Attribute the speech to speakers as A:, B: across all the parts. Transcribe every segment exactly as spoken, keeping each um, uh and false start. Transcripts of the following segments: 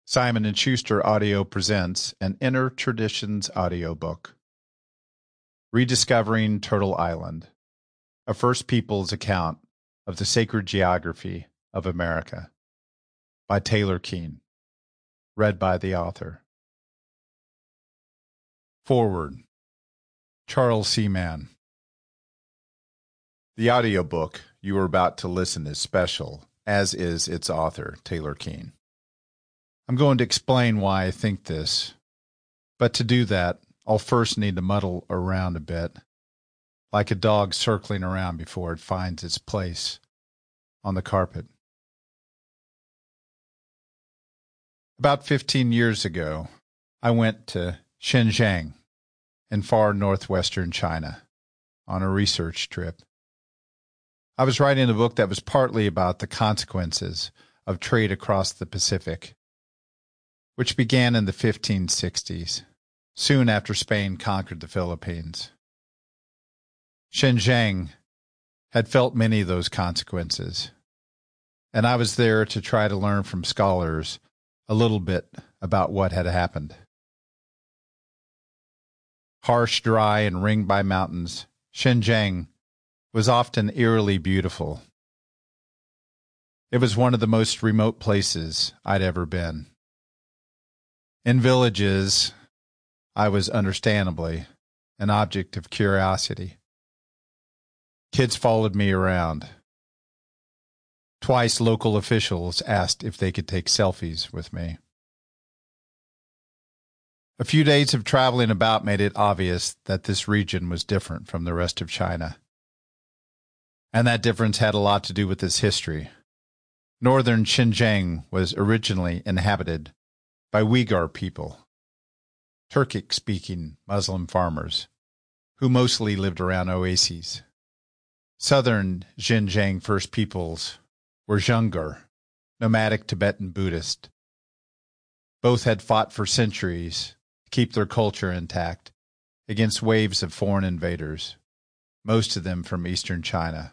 A: Simon and Schuster Audio presents an Inner Traditions audiobook. Rediscovering Turtle Island, a First Peoples account of the sacred geography of America, by Taylor Keene, read by the author. Forward. Charles C. Mann. The audiobook you are about to listen is special, as is its author, Taylor Keene. I'm going to explain why I think this, but to do that, I'll first need to muddle around a bit, like a dog circling around before it finds its place on the carpet. About fifteen years ago, I went to Xinjiang in far northwestern China on a research trip. I was writing a book that was partly about the consequences of trade across the Pacific, which began in the fifteen sixties, soon after Spain conquered the Philippines. Xinjiang had felt many of those consequences, and I was there to try to learn from scholars a little bit about what had happened. Harsh, dry, and ringed by mountains, Xinjiang was often eerily beautiful. It was one of the most remote places I'd ever been. In villages, I was understandably an object of curiosity. Kids followed me around. Twice local officials asked if they could take selfies with me. A few days of traveling about made it obvious that this region was different from the rest of China. And that difference had a lot to do with its history. Northern Xinjiang was originally inhabited by Uyghur people, Turkic-speaking Muslim farmers, who mostly lived around oases. Southern Xinjiang First Peoples were Zhengur, nomadic Tibetan Buddhist. Both had fought for centuries to keep their culture intact against waves of foreign invaders, most of them from eastern China.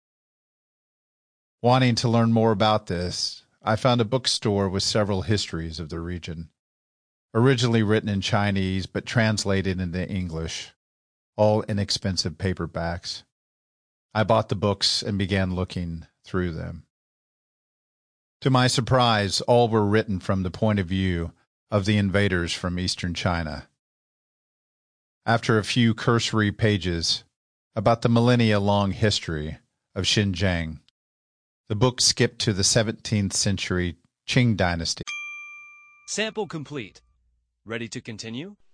A: Wanting to learn more about this, I found a bookstore with several histories of the region, originally written in Chinese but translated into English, all inexpensive paperbacks. I bought the books and began looking through them. To my surprise, all were written from the point of view of the invaders from eastern China. After a few cursory pages about the millennia-long history of Xinjiang, the book skipped to the seventeenth century Qing dynasty.
B: Sample complete. Ready to continue?